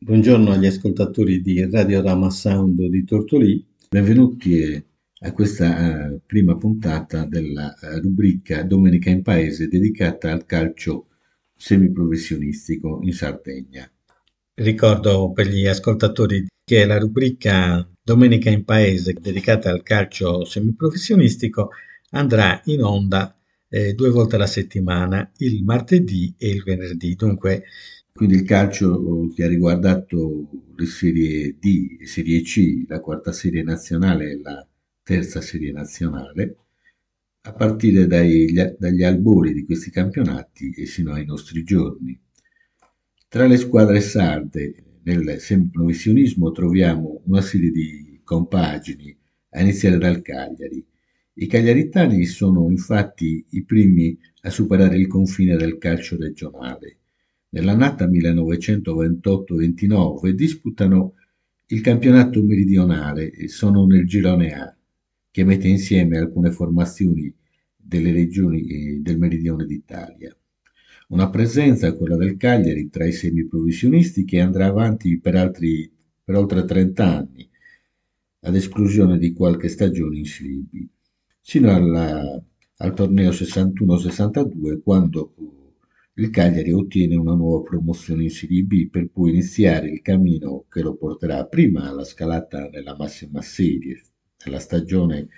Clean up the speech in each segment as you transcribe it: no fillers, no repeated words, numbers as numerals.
Buongiorno agli ascoltatori di Radio Rama Sound di Tortolì, benvenuti a questa prima puntata della rubrica Domenica in Paese dedicata al calcio semiprofessionistico in Sardegna. Ricordo per gli ascoltatori che la rubrica Domenica in Paese dedicata al calcio semiprofessionistico andrà in onda due volte alla settimana, il martedì e il venerdì. Dunque, quindi il calcio che ha riguardato le Serie D e Serie C, la quarta serie nazionale e la terza serie nazionale, a partire dagli albori di questi campionati e sino ai nostri giorni. Tra le squadre sarde nel semiprofessionismo troviamo una serie di compagini, a iniziare dal Cagliari. I cagliaritani sono infatti i primi a superare il confine del calcio regionale. Nell'annata 1928-29 disputano il campionato meridionale e sono nel girone A, che mette insieme alcune formazioni delle regioni del meridione d'Italia. Una presenza, quella del Cagliari, tra i semiprofessionisti che andrà avanti per oltre 30 anni, ad esclusione di qualche stagione in Serie B, sino al torneo 61-62, quando il Cagliari ottiene una nuova promozione in Serie B, per poi iniziare il cammino che lo porterà prima alla scalata nella massima serie, nella stagione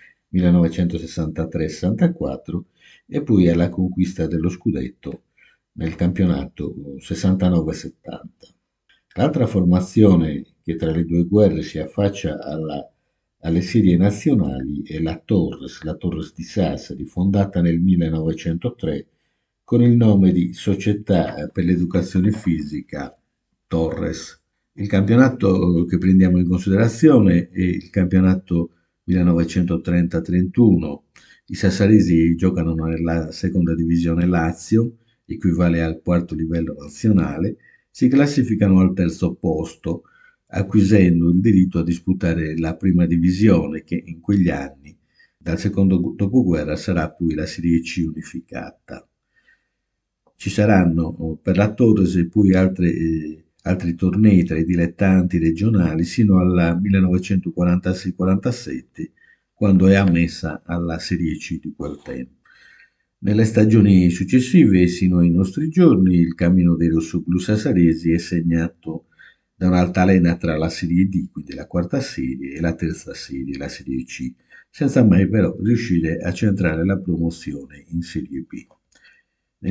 1963-64, e poi alla conquista dello scudetto nel campionato 69-70. L'altra formazione che tra le due guerre si affaccia alle serie nazionali è la Torres di Sassari, fondata nel 1903 con il nome di Società per l'Educazione Fisica Torres. Il campionato che prendiamo in considerazione è il campionato 1930-31. I sassaresi giocano nella seconda divisione Lazio, equivale al quarto livello nazionale, si classificano al terzo posto, acquisendo il diritto a disputare la prima divisione che in quegli anni, dal secondo dopoguerra, sarà poi la Serie C unificata. Ci saranno per la Torres e poi altri tornei tra i dilettanti regionali sino al 1946-47, quando è ammessa alla Serie C di quel tempo. Nelle stagioni successive, sino ai nostri giorni, il cammino dei rossoblù sassaresi è segnato da un'altalena tra la Serie D, quindi la quarta serie, e la terza serie, la Serie C, senza mai però riuscire a centrare la promozione in Serie B. Nel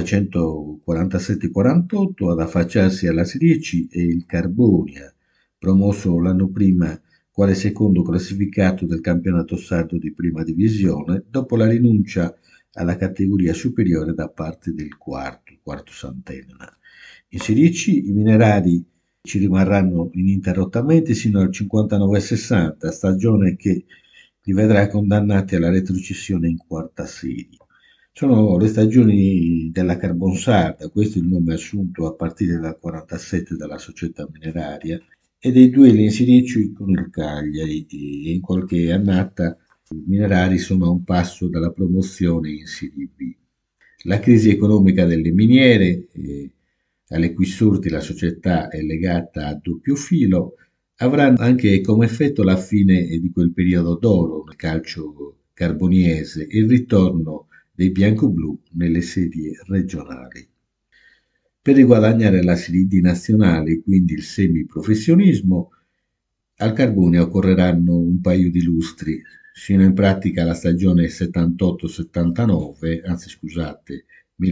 1947-48 ad affacciarsi alla Serie C è il Carbonia, promosso l'anno prima quale secondo classificato del campionato sardo di prima divisione, dopo la rinuncia alla categoria superiore da parte del quarto Sant'Elena. In Serie C i minerari ci rimarranno ininterrottamente sino al 59-60, stagione che li vedrà condannati alla retrocessione in quarta serie. Sono le stagioni della Carbonsarda, questo è il nome assunto a partire dal 47 dalla società mineraria, e dei duelli in Serie C con il Cagliari, e in qualche annata i minerari sono a un passo dalla promozione in Serie B. La crisi economica delle miniere, alle cui sorti la società è legata a doppio filo, avrà anche come effetto la fine di quel periodo d'oro nel calcio carboniese e il ritorno dei biancoblù nelle serie regionali. Per riguadagnare la Serie D nazionale, quindi il semiprofessionismo, al Carbone occorreranno un paio di lustri, sino in pratica la stagione 78-79, anzi scusate,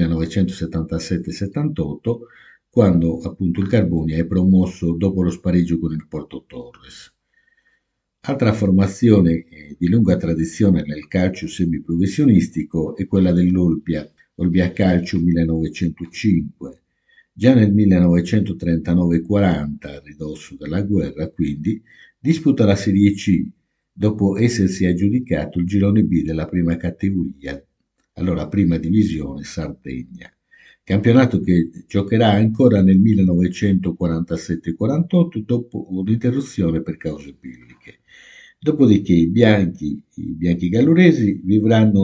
1977-78, quando appunto il Carbonia è promosso dopo lo spareggio con il Porto Torres. Altra formazione di lunga tradizione nel calcio semiprofessionistico è quella dell'Olbia, Olbia Calcio 1905. Già nel 1939-40, a ridosso della guerra, quindi, disputa la Serie C, dopo essersi aggiudicato il girone B della prima categoria, allora prima divisione Sardegna. Campionato che giocherà ancora nel 1947-48 dopo un'interruzione per cause belliche. Dopodiché i bianchi galluresi vivranno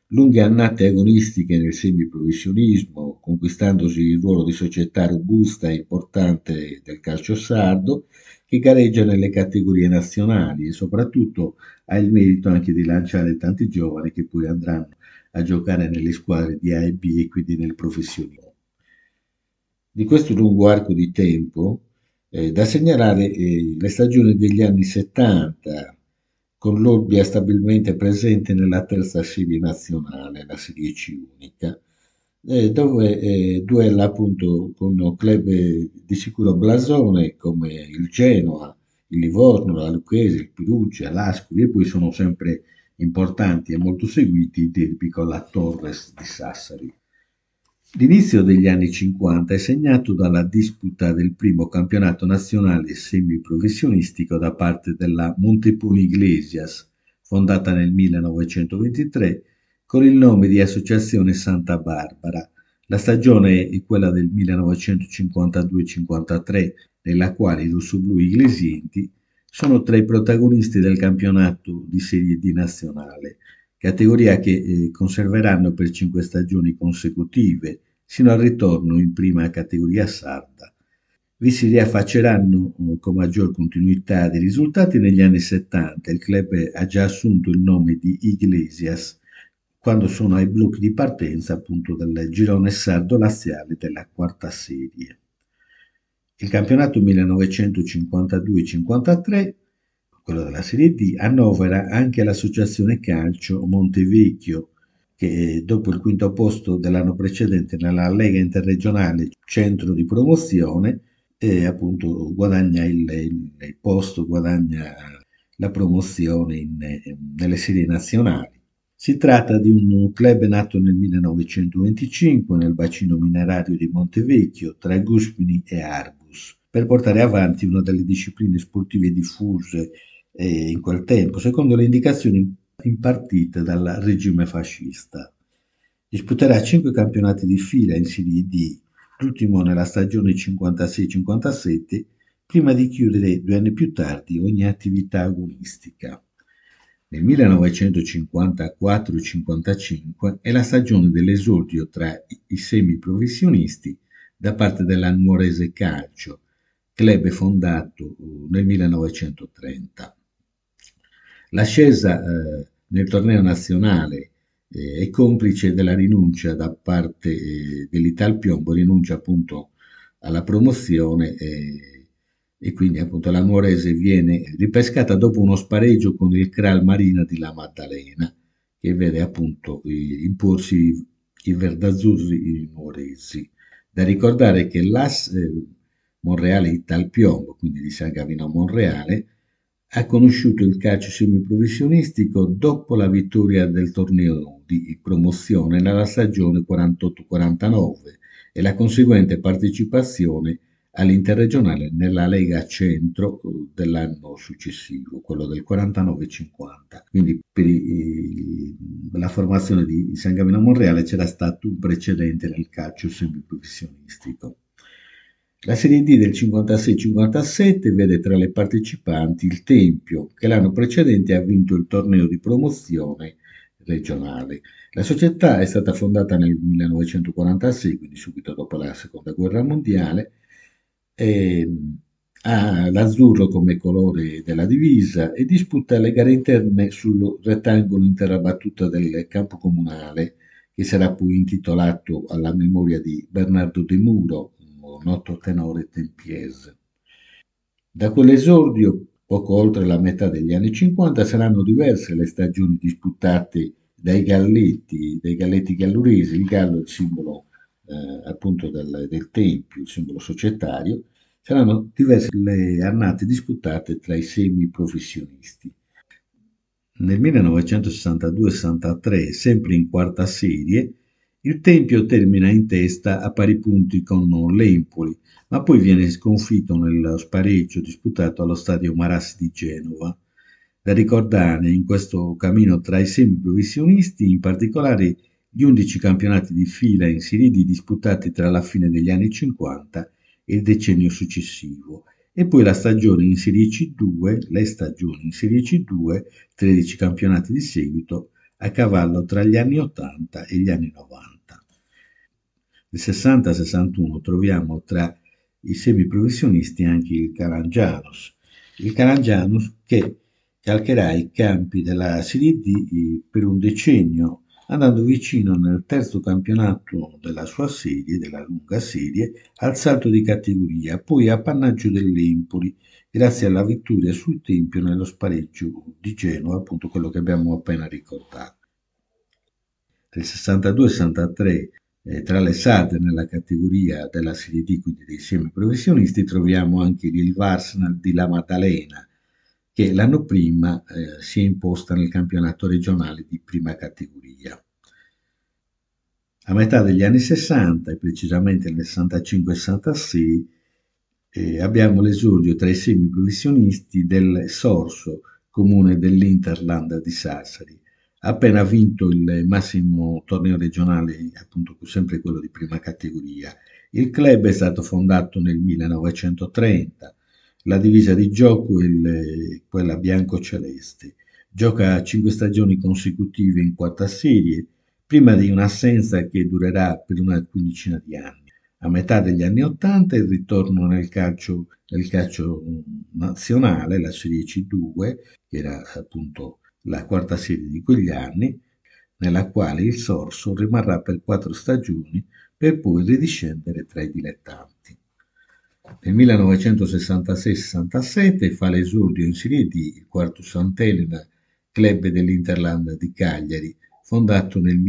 lunghe annate agonistiche nel semiprofessionismo, conquistandosi il ruolo di società robusta e importante del calcio sardo, che gareggia nelle categorie nazionali e soprattutto ha il merito anche di lanciare tanti giovani che poi andranno a giocare nelle squadre di A e B e quindi nel professionismo. Di questo lungo arco di tempo da segnalare le stagioni degli anni 70, con l'Olbia stabilmente presente nella terza serie nazionale, la Serie C unica, dove duella appunto con club di sicuro blasone come il Genoa, il Livorno, la Lucchese, il Perugia, l'Ascoli e poi sono sempre importanti e molto seguiti i derby con la Torres di Sassari. L'inizio degli anni 50 è segnato dalla disputa del primo campionato nazionale semiprofessionistico da parte della Montepone Iglesias, fondata nel 1923 con il nome di Associazione Santa Barbara. La stagione è quella del 1952-53, nella quale i rossoblù iglesienti sono tra i protagonisti del campionato di Serie D nazionale, categoria che conserveranno per 5 stagioni consecutive, sino al ritorno in prima categoria sarda. Vi si riaffacceranno con maggior continuità dei risultati negli anni 70. Il club ha già assunto il nome di Iglesias quando sono ai blocchi di partenza appunto del girone sardo laziale della quarta serie. Il campionato 1952-53, quello della Serie D, annovera anche l'Associazione Calcio Montevecchio, che dopo il quinto posto dell'anno precedente nella Lega Interregionale Centro di Promozione, appunto guadagna il posto, guadagna la promozione nelle serie nazionali. Si tratta di un club nato nel 1925 nel bacino minerario di Montevecchio tra Guspini e Arbus per portare avanti una delle discipline sportive diffuse in quel tempo, secondo le indicazioni impartite dal regime fascista. Disputerà 5 campionati di fila in Serie D, l'ultimo nella stagione 56-57, prima di chiudere 2 anni più tardi ogni attività agonistica. Nel 1954-55 è la stagione dell'esordio tra i semiprofessionisti da parte della Nuorese Calcio, club fondato nel 1930. L'ascesa nel torneo nazionale è complice della rinuncia da parte dell'Italpiombo, rinuncia appunto alla promozione e quindi appunto la Nuorese viene ripescata dopo uno spareggio con il Kral Marina di La Maddalena che vede appunto imporsi i verdazzurri nuoresi. Da ricordare che l'AS Monreale Italpiombo, quindi di San Gavino a Monreale, ha conosciuto il calcio semiprofessionistico dopo la vittoria del torneo di promozione nella stagione 48-49 e la conseguente partecipazione all'Interregionale nella Lega Centro dell'anno successivo, quello del 49-50. Quindi per la formazione di San Gavino Monreale c'era stato un precedente nel calcio semiprofessionistico. La Serie D del 56-57 vede tra le partecipanti il Tempio, che l'anno precedente ha vinto il torneo di promozione regionale. La società è stata fondata nel 1946, quindi subito dopo la Seconda Guerra Mondiale, e ha l'azzurro come colore della divisa e disputa le gare interne sul rettangolo in terrabattuta del campo comunale, che sarà poi intitolato alla memoria di Bernardo De Muro, un noto tenore tempiese. Da quell'esordio, poco oltre la metà degli anni 50, saranno diverse le stagioni disputate dai galletti galluresi. Il gallo è il simbolo appunto del Tempio, il simbolo societario. Saranno diverse le annate disputate tra i semi-professionisti. Nel 1962-63, sempre in quarta serie, il Tempio termina in testa a pari punti con l'Empoli, ma poi viene sconfitto nello spareggio disputato allo stadio Marassi di Genova. Da ricordare in questo cammino tra i semiprofessionisti, in particolare gli 11 campionati di fila in Serie D disputati tra la fine degli anni 50 e il decennio successivo, e poi la stagione in Serie C2, le stagioni in Serie C2, 13 campionati di seguito, a cavallo tra gli anni 80 e gli anni 90. Nel 60-61 troviamo tra i semiprofessionisti anche il Calangianus che calcherà i campi della Serie D per un decennio, andando vicino nel terzo campionato della sua serie, della lunga serie, al salto di categoria, poi appannaggio dell'Empoli, grazie alla vittoria sul Tempio nello spareggio di Genova, appunto quello che abbiamo appena ricordato. Nel 62-63 tra le salde nella categoria della Serie D, quindi dei semiprofessionisti, troviamo anche il Arsenal di La Maddalena, che l'anno prima si è imposta nel campionato regionale di prima categoria. A metà degli anni 60, e precisamente nel 65-66, abbiamo l'esordio tra i semiprofessionisti del Sorso, comune dell'Interland di Sassari. Ha appena vinto il massimo torneo regionale, appunto sempre quello di prima categoria. Il club è stato fondato nel 1930. La divisa di gioco è quella bianco-celeste. Gioca 5 stagioni consecutive in quarta serie, prima di un'assenza che durerà per una quindicina di anni. A metà degli anni Ottanta il ritorno nel calcio nazionale, la Serie C2, che era appunto la quarta serie di quegli anni, nella quale il Sorso rimarrà per 4 stagioni per poi ridiscendere tra i dilettanti. Nel 1966-67 fa l'esordio in Serie D il Quartu Sant'Elena, club dell'Interland di Cagliari, fondato nel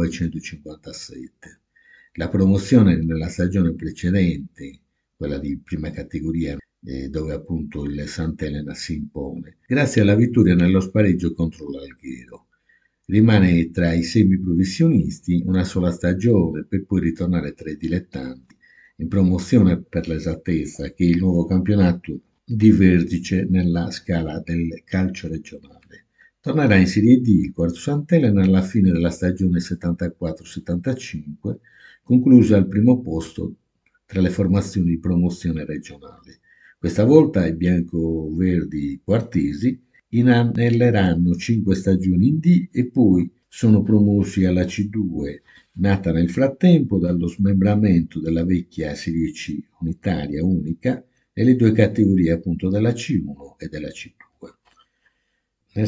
1957. La promozione nella stagione precedente, quella di prima categoria, dove appunto il Sant'Elena si impone, grazie alla vittoria nello spareggio contro l'Alghero. Rimane tra i semiprofessionisti una sola stagione per poi ritornare tra i dilettanti, in promozione per l'esattezza, che è il nuovo campionato di vertice nella scala del calcio regionale. Tornerà in Serie D il Quartu Sant'Elena alla fine della stagione 74-75, conclusa al primo posto tra le formazioni di promozione regionale. Questa volta i bianco-verdi quartesi inanelleranno 5 stagioni in D e poi sono promossi alla C2, nata nel frattempo dallo smembramento della vecchia Serie C unitaria unica e le due categorie appunto della C1 e della C2. Nel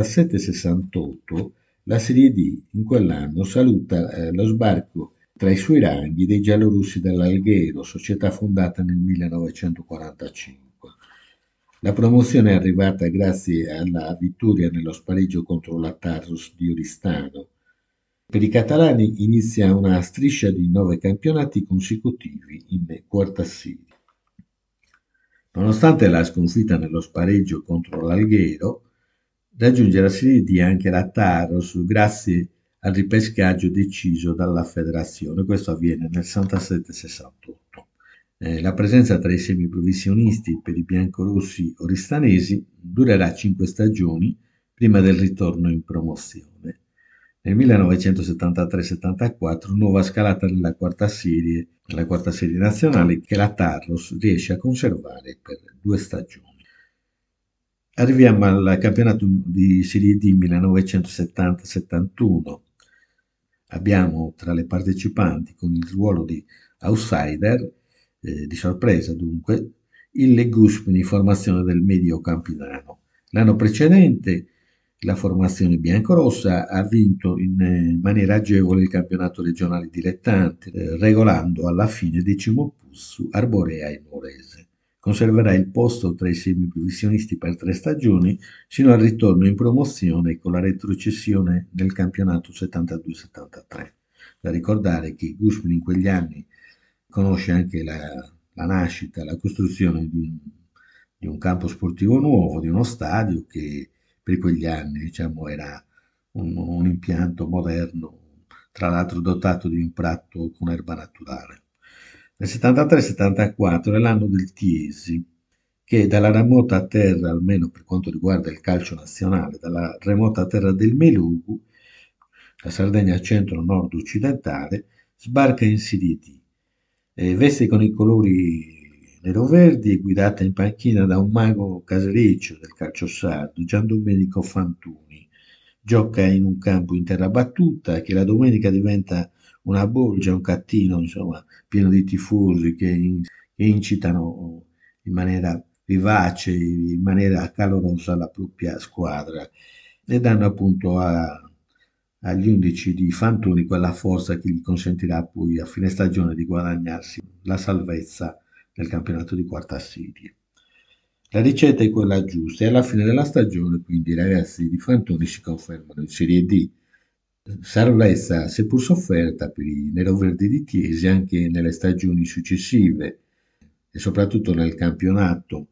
67-68 la Serie D in quell'anno saluta lo sbarco tra i suoi ranghi dei giallorossi dell'Alghero, società fondata nel 1945. La promozione è arrivata grazie alla vittoria nello spareggio contro la Tarsus di Oristano. Per i catalani inizia una striscia di 9 campionati consecutivi in quarta serie. Nonostante la sconfitta nello spareggio contro l'Alghero, raggiunge la Serie D anche la Taros grazie al ripescaggio deciso dalla federazione. Questo avviene nel 67-68. La presenza tra i semiprofessionisti per i biancorossi oristanesi durerà 5 stagioni prima del ritorno in promozione. Nel 1973-74 nuova scalata nella quarta serie nazionale che la Tarros riesce a conservare per 2 stagioni. Arriviamo al campionato di Serie D 1970-71. Abbiamo tra le partecipanti con il ruolo di outsider, di sorpresa dunque, il Leguspini, formazione del medio campinano. L'anno precedente la formazione biancorossa ha vinto in maniera agevole il campionato regionale dilettante, regolando alla fine 10° posto Arborea e Nuorese. Conserverà il posto tra i semiprofessionisti per 3 stagioni sino al ritorno in promozione con la retrocessione nel campionato 72-73. Da ricordare che Guspin in quegli anni conosce anche la nascita, la costruzione di un campo sportivo nuovo, di uno stadio che per quegli anni diciamo, era un impianto moderno, tra l'altro dotato di un prato con erba naturale. Nel 73-74 è l'anno del Tiesi, che dalla remota terra, almeno per quanto riguarda il calcio nazionale, dalla remota terra del Melugu, la Sardegna centro-nord occidentale, sbarca in Serie D. Veste con i colori nero-verdi e guidata in panchina da un mago casereccio del calcio sardo, Gian Domenico Fantuni, gioca in un campo in terra battuta, che la domenica diventa una bolgia, un cattino, insomma, pieno di tifosi che incitano in maniera vivace, in maniera calorosa la propria squadra e danno appunto agli 11 di Fantoni quella forza che gli consentirà poi a fine stagione di guadagnarsi la salvezza nel campionato di quarta serie. La ricetta è quella giusta e alla fine della stagione quindi i ragazzi di Fantoni si confermano in Serie D, salvezza seppur sofferta per i neroverdi di Chiesi anche nelle stagioni successive e soprattutto nel campionato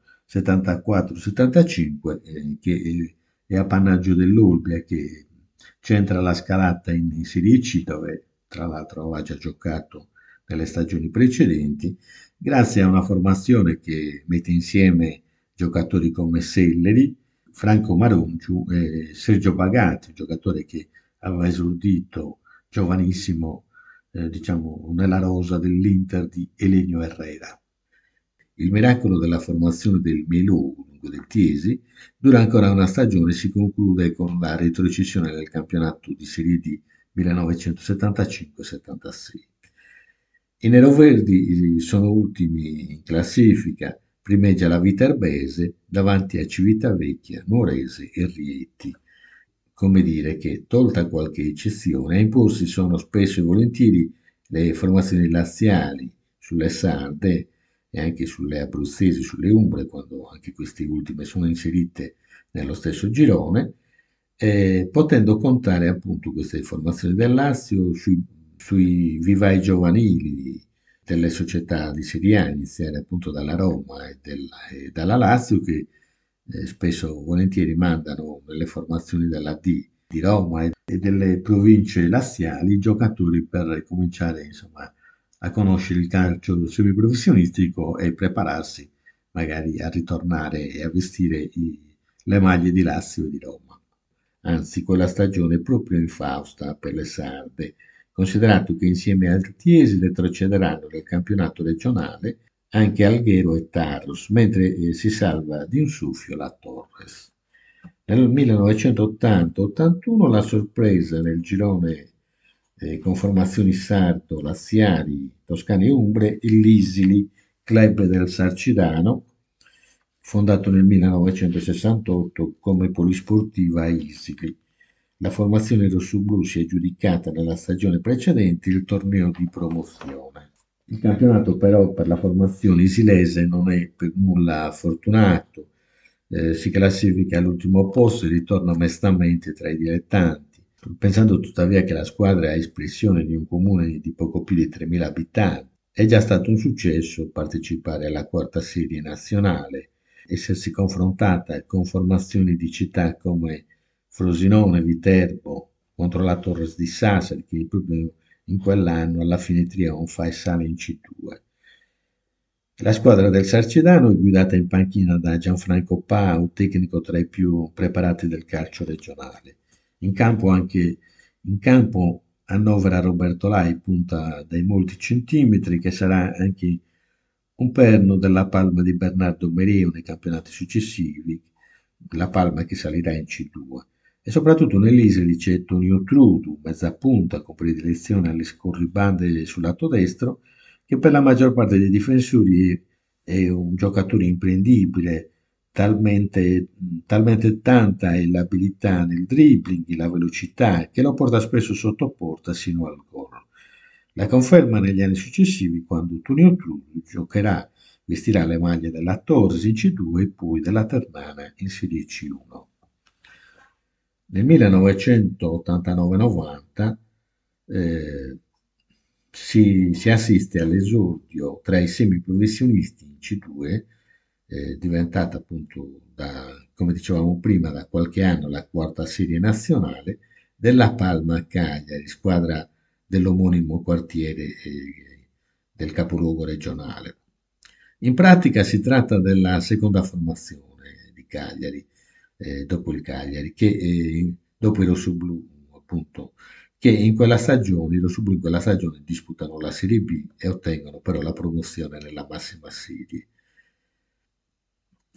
74-75 che è appannaggio dell'Olbia che centra la scalata in Serie C dove tra l'altro aveva già giocato nelle stagioni precedenti grazie a una formazione che mette insieme giocatori come Selleri, Franco Marongiu e Sergio Bagatti, giocatore che aveva esordito giovanissimo diciamo, nella rosa dell'Inter di Elenio Herrera. Il miracolo della formazione del Melò, dunque del Chiesi, dura ancora una stagione e si conclude con la retrocessione del campionato di Serie D 1975-76. I neroverdi sono ultimi in classifica, primeggia la Viterbese davanti a Civitavecchia, Nuorese e Rieti. Come dire che, tolta qualche eccezione, a imporsi sono spesso e volentieri le formazioni laziali sulle sarde e anche sulle abruzzesi, sulle umbre, quando anche queste ultime sono inserite nello stesso girone, potendo contare appunto queste formazioni del Lazio sui vivai giovanili delle società di Serie A, iniziare appunto dalla Roma e dalla Lazio, che spesso volentieri mandano nelle formazioni della D di Roma e delle province laziali giocatori per cominciare insomma a conoscere il calcio semiprofessionistico e prepararsi magari a ritornare e a vestire le maglie di Lazio e di Roma. Anzi, quella stagione è proprio infausta per le sarde, considerato che insieme al Tiesi retrocederanno nel campionato regionale anche Alghero e Tarros, mentre si salva di un soffio la Torres. Nel 1980-81 la sorpresa nel girone con formazioni sardo, laziali, toscane e umbre, il l'Isili, club del Sarcidano, fondato nel 1968 come polisportiva a Isili. La formazione rossoblù si è aggiudicata nella stagione precedente il torneo di promozione. Il campionato però per la formazione isilese non è per nulla fortunato, si classifica all'ultimo posto e ritorna mestamente tra i dilettanti, pensando tuttavia che la squadra è espressione di un comune di poco più di 3.000 abitanti. È già stato un successo partecipare alla quarta serie nazionale, essersi confrontata con formazioni di città come Frosinone, Viterbo, contro la Torres di Sassari, che proprio in quell'anno alla fine trionfa e sale in C2. La squadra del Sarcidano è guidata in panchina da Gianfranco Pau, tecnico tra i più preparati del calcio regionale. In campo annovera Roberto Lai, punta dai molti centimetri, che sarà anche un perno della Palma di Bernardo Mereo nei campionati successivi, la Palma che salirà in C2. E soprattutto nell'Isili c'è Tonio Trudu, mezza punta con predilezione alle scorribande sul lato destro, che per la maggior parte dei difensori è un giocatore imprendibile, talmente tanta è l'abilità nel dribbling, la velocità, che lo porta spesso sotto porta sino al gol. La conferma negli anni successivi quando Tonio Trudu vestirà le maglie della Torres in C2 e poi della Ternana in Serie C1. Nel 1989-90 eh, si assiste all'esordio tra i semiprofessionisti in C2, diventata appunto, come dicevamo prima, da qualche anno la quarta serie nazionale, della Palma Cagliari, squadra dell'omonimo quartiere del capoluogo regionale. In pratica si tratta della seconda formazione di Cagliari, dopo il Cagliari, che dopo i rossoblù, appunto, che in quella stagione, i rossoblù in quella stagione disputano la Serie B e ottengono però la promozione nella massima serie.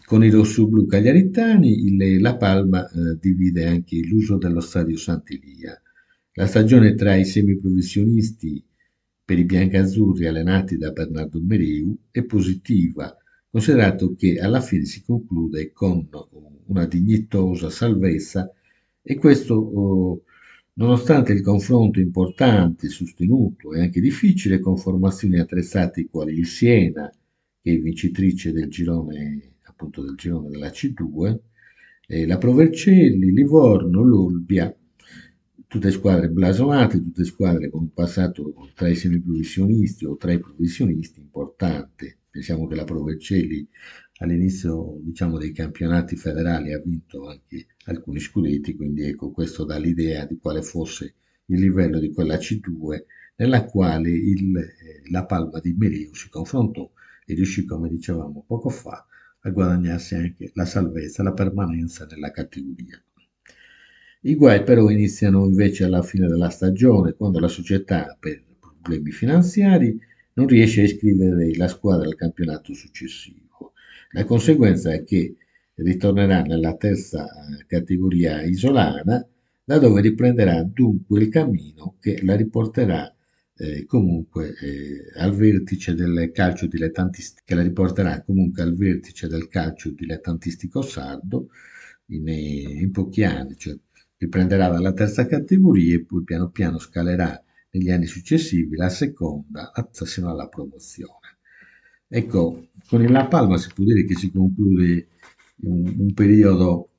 Con i rossoblù cagliaritani la Palma divide anche l'uso dello stadio Sant'Elia. La stagione tra i semiprofessionisti per i biancazzurri allenati da Bernardo Mereu è positiva, considerato che alla fine si conclude con una dignitosa salvezza e questo nonostante il confronto importante, sostenuto e anche difficile con formazioni attrezzate quali il Siena, che è vincitrice del girone, appunto del girone della C2, la Provercelli, Livorno, l'Olbia, tutte squadre blasonate, tutte squadre con un passato tra i semiprofessionisti o tra i professionisti importante. Pensiamo che la Provercelli all'inizio, diciamo, dei campionati federali ha vinto anche alcuni scudetti, quindi ecco, questo dà l'idea di quale fosse il livello di quella C2 nella quale la Palma di Mereu si confrontò e riuscì, come dicevamo poco fa, a guadagnarsi anche la salvezza, la permanenza nella categoria. I guai però iniziano invece alla fine della stagione, quando la società, per problemi finanziari, non riesce a iscrivere la squadra al campionato successivo. La conseguenza è che ritornerà nella terza categoria isolana, da dove riprenderà dunque il cammino che la riporterà comunque al vertice del calcio dilettantistico, che la riporterà comunque al vertice del calcio dilettantistico sardo in pochi anni, cioè riprenderà dalla terza categoria e poi piano piano scalerà negli anni successivi la seconda sino alla promozione. Ecco, con il La Palma si può dire che si conclude un periodo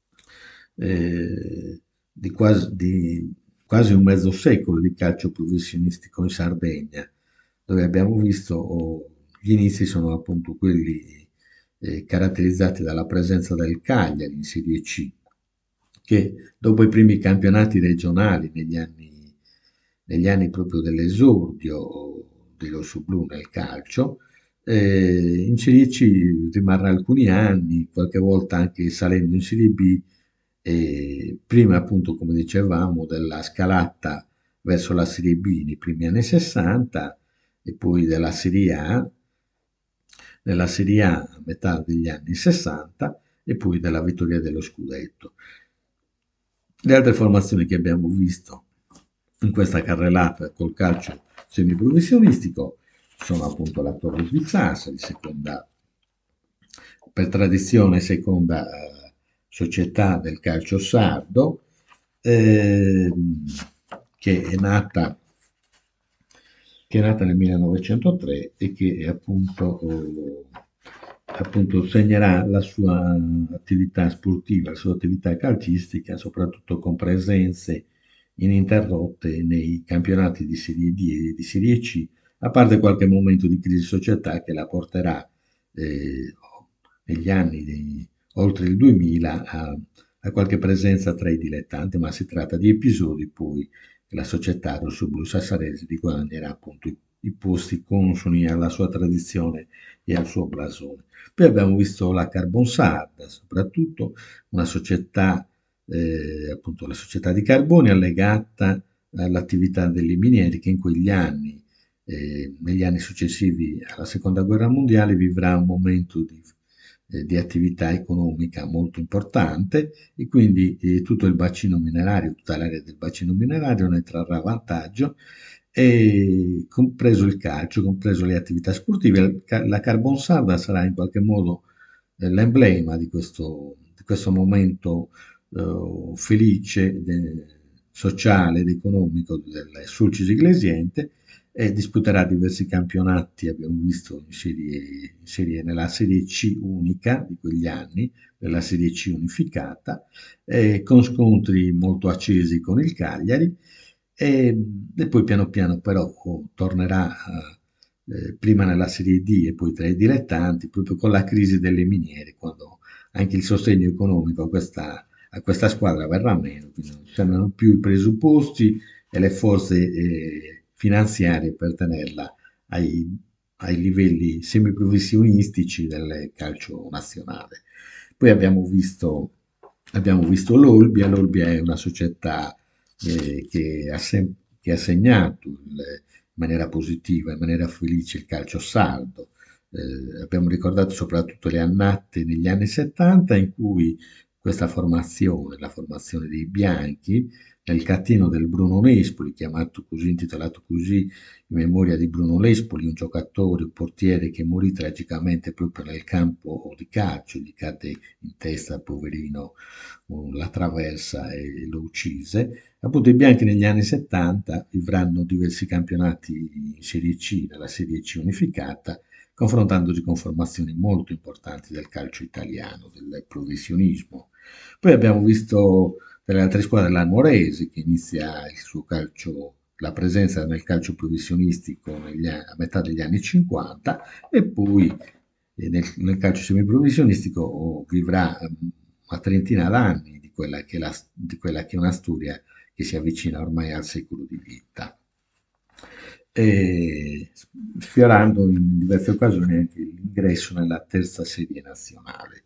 di quasi un mezzo secolo di calcio professionistico in Sardegna, dove abbiamo visto gli inizi sono appunto quelli caratterizzati dalla presenza del Cagliari in Serie C, che dopo i primi campionati regionali negli anni proprio dell'esordio dei rossoblù nel calcio, in Serie C rimarrà alcuni anni, qualche volta anche salendo in Serie B, prima appunto come dicevamo della scalata verso la Serie B nei primi anni 60 e poi della Serie A, nella Serie A a metà degli anni 60 e poi della vittoria dello scudetto. Le altre formazioni che abbiamo visto in questa carrellata col calcio semiprofessionistico sono appunto la Torre di Sassari, seconda, per tradizione seconda società del calcio sardo, che è nata nel 1903 e che appunto segnerà la sua attività sportiva, la sua attività calcistica, soprattutto con presenze ininterrotte nei campionati di Serie D e di Serie C, a parte qualche momento di crisi società che la porterà eh, negli anni oltre il 2000 a qualche presenza tra i dilettanti, ma si tratta di episodi poi che la società rossoblu sassarese riguadagnerà appunto i posti consoni alla sua tradizione e al suo blasone. Poi abbiamo visto la Carbonsarda, soprattutto una società, appunto la società di carbone allegata all'attività delle miniere che in quegli anni, negli anni successivi alla seconda guerra mondiale, vivrà un momento di attività economica molto importante e quindi tutto il bacino minerario, tutta l'area del bacino minerario ne trarrà vantaggio e compreso il calcio, compreso le attività sportive. La Carbonsarda sarà in qualche modo l'emblema di questo momento felice, sociale ed economico del Sulcis Iglesiente e disputerà diversi campionati, abbiamo visto nella Serie C unica di quegli anni, nella Serie C unificata, con scontri molto accesi con il Cagliari e poi piano piano però tornerà prima nella Serie D e poi tra i dilettanti, proprio con la crisi delle miniere, quando anche il sostegno economico a questa squadra verrà meno, quindi non ci saranno più i presupposti e le forze finanziarie per tenerla ai livelli semiprofessionistici del calcio nazionale. Poi abbiamo visto l'Olbia. L'Olbia è una società che ha segnato in maniera positiva, in maniera felice il calcio sardo, Abbiamo ricordato soprattutto le annate negli anni 70 in cui questa formazione, la formazione dei bianchi, nel catino del Bruno Nespoli, chiamato così, intitolato così in memoria di Bruno Nespoli, un giocatore, un portiere che morì tragicamente proprio nel campo di calcio, gli cadde in testa, poverino, la traversa e lo uccise. Appunto i bianchi negli anni 70 vivranno diversi campionati in Serie C, nella Serie C unificata, confrontandosi con formazioni molto importanti del calcio italiano, del professionismo. Poi abbiamo visto delle altre squadre, la Nuorese, che inizia il suo calcio, la presenza nel calcio professionistico a metà degli anni 50 e poi nel calcio semiprofessionistico vivrà una trentina d'anni di quella che è una storia che si avvicina ormai al secolo di vita, e sfiorando in diverse occasioni anche l'ingresso nella terza serie nazionale.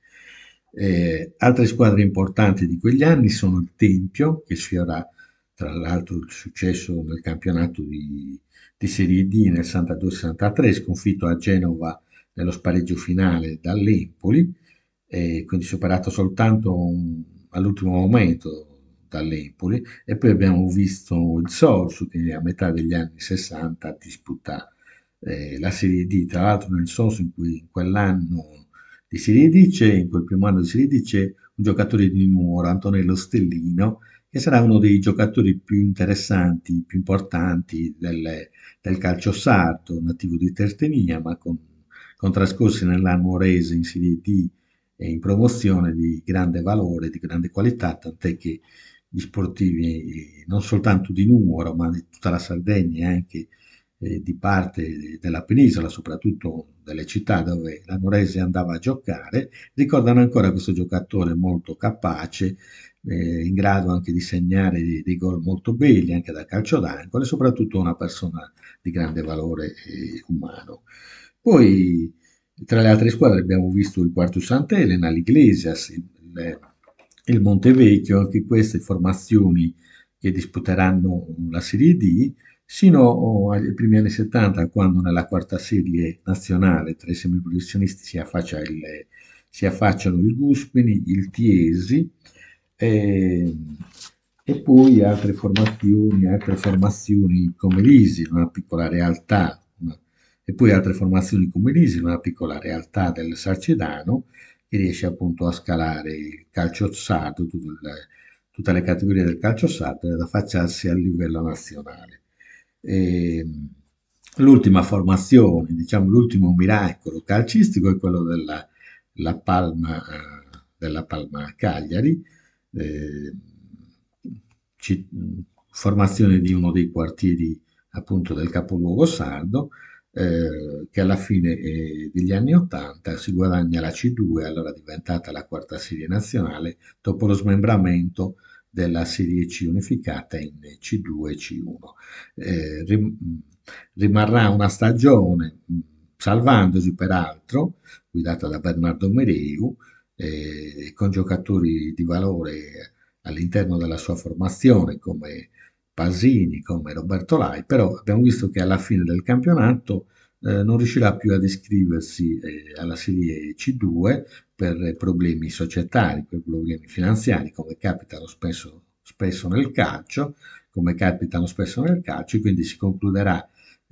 Altre squadre importanti di quegli anni sono il Tempio, che sfiora tra l'altro il successo nel campionato di Serie D nel 62-63, sconfitto a Genova nello spareggio finale dall'Empoli, e quindi superato soltanto all'ultimo momento dall'Empoli. E poi abbiamo visto il Sorsu che a metà degli anni 60 disputa la Serie D, tra l'altro nel Sorsu in quell'anno di Serie D in quel primo anno di Serie D c'è un giocatore di Nuoro, Antonello Stellino, che sarà uno dei giocatori più interessanti, più importanti del calcio sardo, nativo di Tertenia, ma con trascorsi nella Nuorese in Serie D e in promozione di grande valore, di grande qualità, tant'è che gli sportivi non soltanto di Nuoro, ma di tutta la Sardegna e anche di parte della penisola, soprattutto delle città dove la Nuorese andava a giocare, ricordano ancora questo giocatore molto capace, in grado anche di segnare dei gol molto belli anche da calcio d'angolo e soprattutto una persona di grande valore umano. Poi tra le altre squadre abbiamo visto il Quartu Sant'Elena, l'Iglesias, il Montevecchio, anche queste formazioni che disputeranno la Serie D, sino ai primi anni 70, quando nella quarta serie nazionale tra i semiprofessionisti si affacciano il Guspini, il Tiesi, e, e poi altre formazioni come l'Isi, una piccola realtà, e poi altre formazioni come l'Isi, una piccola realtà del Sarcidano, che riesce appunto a scalare il calcio sardo, tutte le categorie del calcio sardo, ed affacciarsi a livello nazionale. E, l'ultima formazione, diciamo l'ultimo miracolo calcistico è quello della Palma Cagliari, eh, ci- formazione di uno dei quartieri appunto del capoluogo sardo, che alla fine degli anni 80 si guadagna la C2, allora diventata la quarta serie nazionale, dopo lo smembramento della Serie C unificata in C2 e C1. Eh, rim- rimarrà una stagione, salvandosi peraltro, guidata da Bernardo Mereu, con giocatori di valore all'interno della sua formazione come Pasini, come Roberto Lai, però abbiamo visto che alla fine del campionato non riuscirà più ad iscriversi alla Serie C2 per problemi societari, per problemi finanziari, come capitano spesso nel calcio, e quindi si concluderà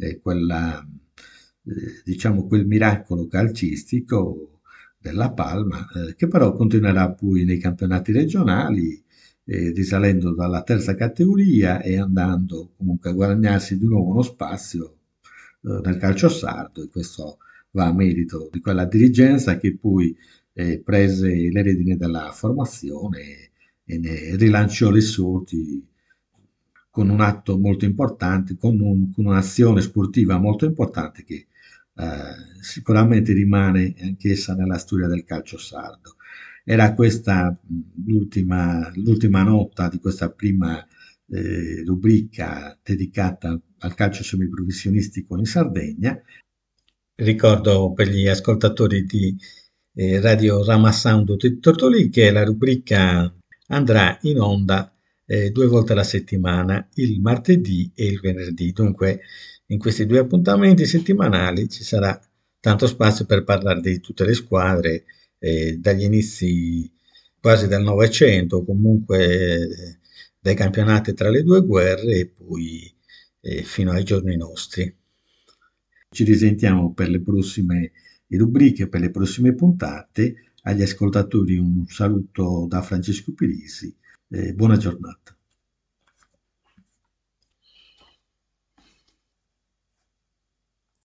diciamo quel miracolo calcistico della Palma, che però continuerà poi nei campionati regionali, risalendo dalla terza categoria e andando comunque a guadagnarsi di nuovo uno spazio nel calcio sardo, e questo va a merito di quella dirigenza che poi prese le redini della formazione e ne rilanciò le sorti con un atto molto importante, con un'azione sportiva molto importante che sicuramente rimane anch'essa nella storia del calcio sardo. Era questa l'ultima nota di questa prima rubrica dedicata al calcio semiprofessionistico in Sardegna. Ricordo per gli ascoltatori di Radio Rama Sound di Tortolì che la rubrica andrà in onda due volte alla settimana, il martedì e il venerdì. Dunque, in questi due appuntamenti settimanali ci sarà tanto spazio per parlare di tutte le squadre, dagli inizi quasi del Novecento, comunque dai campionati tra le due guerre e poi fino ai giorni nostri. Ci risentiamo per le prossime rubriche, per le prossime puntate. Agli ascoltatori un saluto da Francesco Pirisi, buona giornata.